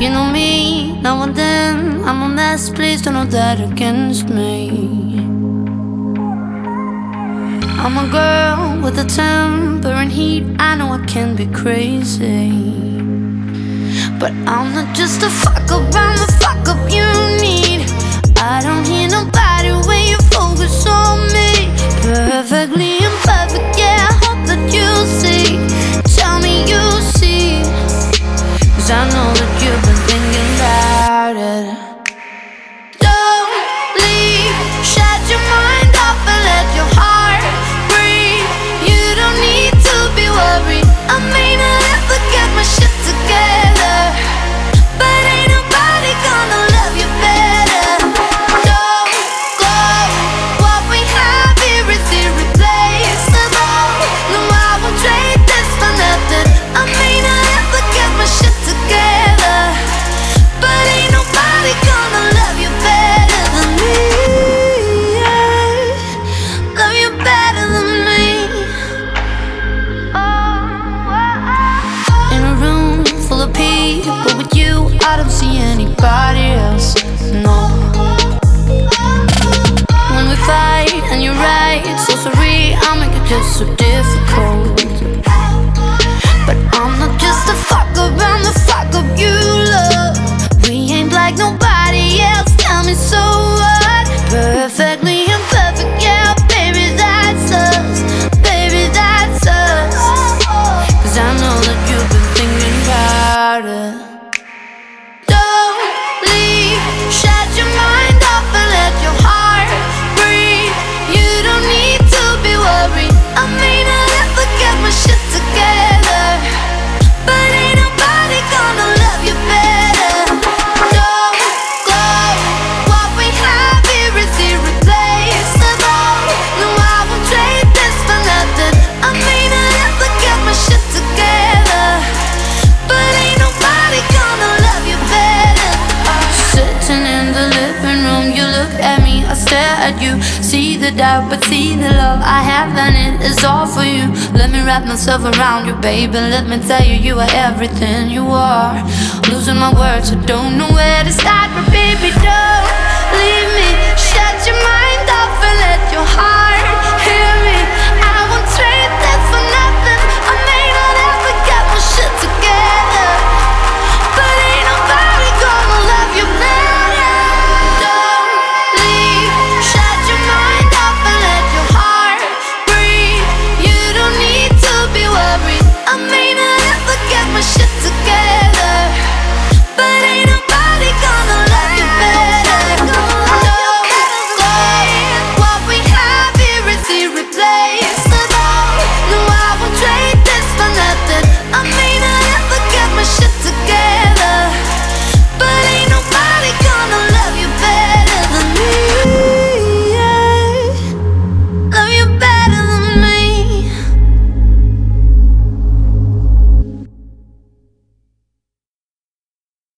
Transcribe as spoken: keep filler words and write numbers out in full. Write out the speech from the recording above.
You know me, now and then I'm a mess, please don't hold that against me. I'm a girl with a temper and heat, I know I can be crazy, but I'm not just a fuck around the fuck up you need. I don't hear nobody when you focus on me. Perfectly imperfect, yeah, I hope that you see. Tell me you see, 'cause I know that you've been thinking about it. Don't leave, shut your mind off and let your heart breathe. You don't need to be worried, I may not ever get my shit together, but ain't nobody gonna love you better. Don't go, what we have here is irreplaceable. No, I won't trade this for nothing. I may not ever get my shit together, but ain't nobody gonna love you better than me. Yeah. Love you better than me. In a room full of people, with you I don't see anybody else, no. When we fight and you're right, so sorry I make it just so difficult, but I'm not just a fuck around the fuck up you love. We ain't like nobody else, tell me so what? Perfectly imperfect, yeah, baby, that's us. Baby, that's us. 'Cause I know that you've been thinking about it. Don't leave, shut your mind off and let your heart breathe. You don't need to be worried, I may not ever get my shit together, but ain't nobody gonna love you better. Don't go, what we have here is irreplaceable. No, I won't trade this for nothing. I may not ever get my shit together, but ain't nobody gonna love you better. Sitting in the living room, you look at me, I stare at you. See the doubt, but see the love I have, and it is all for you. Let me wrap myself around you, baby. Let me tell you, you are everything you are. Losing my words, I don't know where to start, but baby, don't leave me. Shut your mind off and let your heart